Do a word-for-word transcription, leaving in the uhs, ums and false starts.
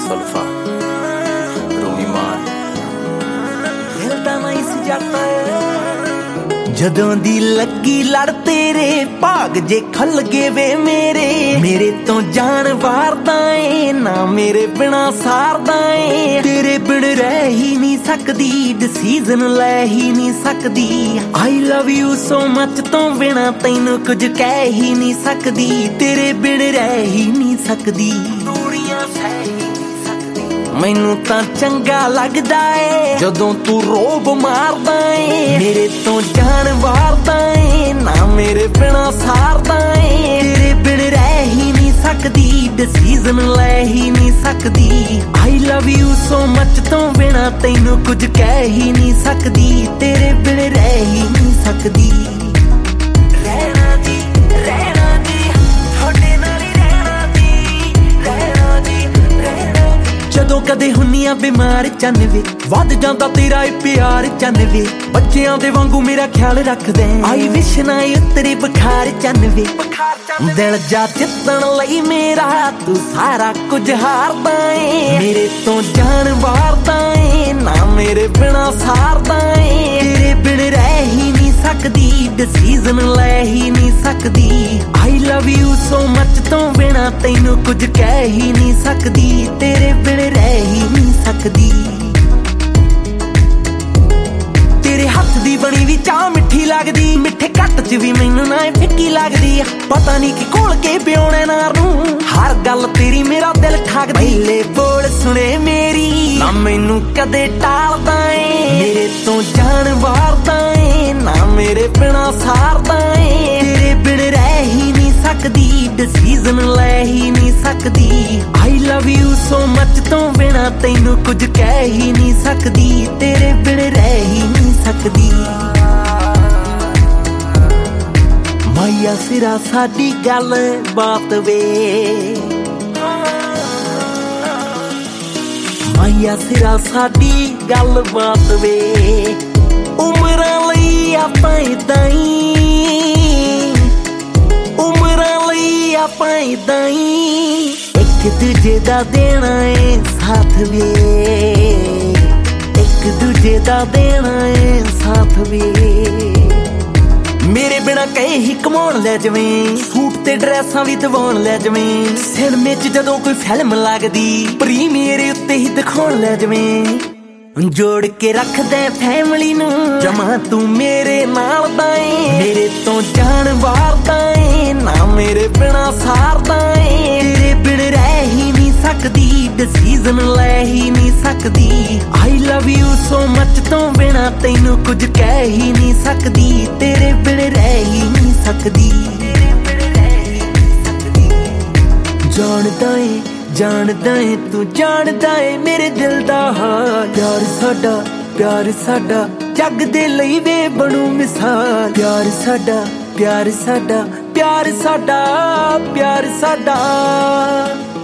सुल्फा रूमी मान ਜਦੋਂ ਦੀ ਲੱਗੀ ਲੜ ਤੇਰੇ ਭਾਗ ਜੇ ਖੁੱਲ ਗਏ ਵੇ ਮੇਰੇ ਮੇਰੇ ਤੋਂ ਜਾਨ ਵਾਰਦਾ ਏ ਨਾ ਮੇਰੇ ਬਿਨਾ ਸਾਰਦਾ ਏ ਤੇਰੇ ਬਿਨ ਰਹਿ ਹੀ ਨਹੀਂ ਸਕਦੀ ਡਿਸੀਜ਼ਨ ਲੈ ਹੀ ਨਹੀਂ ਸਕਦੀ ਆਈ ਲਵ ਯੂ ਸੋ ਮੱਚ ਤੋਂ ਬਿਨਾ ਤੈਨੂੰ ਕੁਝ ਕਹਿ ਹੀ ਨਹੀਂ ਸਕਦੀ ਤੇਰੇ ਬਿਨ ਰਹਿ ਹੀ ਨਹੀਂ ਸਕਦੀ ਦੂਰੀਆਂ ਸਹਿ ਮੈਨੂੰ ਤਾਂ ਚੰਗਾ ਲੱਗਦਾ ਏ ਜਦੋਂ ਤੂੰ ਰੋਬ ਮਾਰਦਾ ਏ ਮੇਰੇ ਤੋਂ ਜਾਨ ਵਾਰਦਾ ਏ ਨਾ ਮੇਰੇ ਬਿਨਾ ਸਾਰਦਾ ਏ ਤੇਰੇ ਬਿਨ ਰਹਿ ਹੀ ਨਹੀਂ ਸਕਦੀ ਡਿਸੀਜ਼ਨ ਲੈ ਹੀ ਨਹੀਂ ਸਕਦੀ ਆਈ ਲਵ ਯੂ ਸੋ ਮੱਚ ਤੋਂ ਬਿਨਾ ਤੈਨੂੰ ਕੁਝ ਕਹਿ ਹੀ ਨਹੀਂ ਸਕਦੀ ਤੇਰੇ ਬਿਨ ਰਹਿ ਹੀ ਨਹੀਂ ਸਕਦੀ ਰਹਿਣਾ ਦੀ ਰਹਿਣਾ ਦੀ ਤੁਹਾਡੇ ਨਾਲ ਹੀ ਰਹਿਣਾ ਦੀ ਰਹਿਣਾ ਦੀ ਰਹਿਣਾ ਜਦੋਂ ਕਦੇ ਹੁੰਨੀਆਂ ਬਿਮਾਰ ਚੰਨ ਵੇ ਵੱਧ ਜਾਂਦਾ ਤੇਰਾ ਏ ਪਿਆਰ ਚੰਨ ਵੇ ਬੱਚਿਆਂ ਦੇ ਵਾਂਗੂ ਮੇਰਾ ਖਿਆਲ ਰੱਖਦੇ ਆਈ ਵਿਸ਼ ਨਾ ਉਤਰੇ ਬੁਖਾਰ ਚੰਨ ਵੇ ਦਿਲ ਜਾ ਜਿੱਤਣ ਲਈ ਮੇਰਾ ਤੂੰ ਸਾਰਾ ਕੁਝ ਹਾਰਦਾ ਏ ਮੇਰੇ ਤੋਂ ਜਾਨ ਵਾਰਦਾ ਏ ਨਾ ਮੇਰੇ ਬਿਨਾ ਸਾਰਦਾ ਏ ਤੇਰੇ ਬਿਨ ਰਹਿ ਹੀ ਨਹੀਂ ਸਕਦੀ ਡਿਸੀਜ਼ਨ ਲੈ ਹੀ ਨਹੀਂ ਸਕਦੀ ਆਈ ਲਵ ਯੂ ਸੋ ਮੱਚ ਤੋਂ ਬਿਨਾ ਤੈਨੂੰ ਕੁਝ ਕਹਿ ਹੀ ਨਹੀਂ ਸਕਦੀ ਤੇਰੇ ਬਿਨ ਰਹਿ ਹੀ ਨਹੀਂ ਸਕਦੀ ਤੇਰੇ ਹੱਥ ਦੀ ਬਣੀ ਵੀ ਚਾਹ ਮਿੱਠੀ ਲੱਗਦੀ ਮਿੱਠੇ ਘੱਟ ਚ ਵੀ ਮੈਨੂੰ ਨਾ ਫਿੱਕੀ ਲੱਗਦੀ ਪਤਾ ਨਹੀਂ ਕਿ ਘੋਲ ਕੇ ਪਿਉਣੇ ਨਾਰ ਨੂੰ ਹਰ ਗੱਲ ਤੇਰੀ ਮੇਰਾ ਦਿਲ ਠਾਕਦੀ ਪਹਿਲੇ ਬੋਲ ਸੁਣੇ ਮੇਰੀ ਨਾ ਮੈਨੂੰ ਕਦੇ ਟਾਲਦਾ ਏ ਮੇਰੇ ਤੋਂ ਜਾਨ ਵਾਰਦਾ ਏ ਨਾ ਮੇਰੇ ਬਿਨਾ ਸਾਰਦਾ ਏ ਤੇਰੇ ਬਿਨ ਰਹਿ ਹੀ ਨਹੀਂ ਸਕਦੀ ਡਿਸੀਜ਼ਨ ਲੈ ਹੀ ਨਹੀਂ ਸਕਦੀ ਆਈ ਲਵ ਯੂ ਸੋ ਮੱਚ ਤੋਂ ਬਿਨਾ ਤੈਨੂੰ ਕੁਝ ਕਹਿ ਹੀ ਨਹੀਂ ਸਕਦੀ ਤੇਰੇ ਬਿਨ ਰਹਿ ਹੀ ਨਹੀਂ ਸਕਦੀ ਮਾਇਆ ਸਿਰਾ ਸਾਡੀ ਗੱਲ ਬਾਤ ਵੇ ਮਾਇਆ ਸਿਰਾ ਸਾਡੀ ਗੱਲ ਬਾਤ ਵੇ ਉਮਰਾਂ ਲਈ ਆਪਾਂ ਏਦਾਂ ਹੀ ਉਮਰਾਂ ਲਈ ਆਪਾਂ ਏਦਾਂ ਹੀ ਇੱਕ ਦੂਜੇ ਦਾ ਦੇਣਾ ਏ ਸਾਥ ਵੇ ਇੱਕ ਦੂਜੇ ਦਾ ਦੇਣਾ ਏ ਸਾਥ ਵੇ ਮੇਰੇ ਬਿਨਾ ਕਹੇ ਹੀ ਕਮਾਉਣ ਲੈ ਜਵੇਂ ਸੂਟ ਤੇ ਡਰੈਸਾਂ ਵੀ ਦਵਾਉਣ ਲੈ ਜਵੇਂ ਸਿਨੇਮੇ 'ਚ ਜਦੋਂ ਕੋਈ ਫਿਲਮ ਲੱਗਦੀ ਪ੍ਰੀਮੀਅਰ ਉੱਤੇ ਹੀ ਦਿਖਾਉਣ ਲੈ ਜਵੇਂ ਜੋੜ ਕੇ ਰੱਖਦੇ ਫੈਮਿਲੀ ਨੂੰ ਜਮਾ ਤੂੰ ਮੇਰੇ ਨਾਲ ਦਾ ਏ ਮੇਰੇ ਤੋਂ ਜਾਨ ਵਾਰਦਾ ਏ ਨਾ ਮੇਰੇ ਬਿਨਾ ਸਾਰਦਾ ਏ ਤੇਰੇ ਬਿਨ ਰਹਿ ਹੀ ਨਹੀਂ ਸਕਦੀ ਡਿਸੀਜ਼ਨ ਲੈ ਹੀ ਨਹੀਂ ਸਕਦੀ ਆਈ ਲਵ ਯੂ ਸੋ ਮੱਚ ਤੋਂ ਬਿਨਾ ਤੈਨੂੰ ਕੁਝ ਕਹਿ ਹੀ ਨਹੀਂ ਸਕਦੀ ਤੇਰੇ ਬਿਨ ਰਹਿ ਹੀ ਨਹੀਂ ਸਕਦੀ ਜਾਣਦਾ ਏ ਜਾਣਦਾ ਏ ਤੂੰ ਜਾਣਦਾ ਏ ਮੇਰੇ ਦਿਲ ਦਾ ਹਾਲ ਪਿਆਰ ਸਾਡਾ ਪਿਆਰ ਸਾਡਾ ਜੱਗ ਦੇ ਲਈ ਵੇ ਬਣੂ ਮਿਸਾਲ ਪਿਆਰ ਸਾਡਾ ਪਿਆਰ ਸਾਡਾ ਪਿਆਰ ਸਾਡਾ ਪਿਆਰ ਸਾਡਾ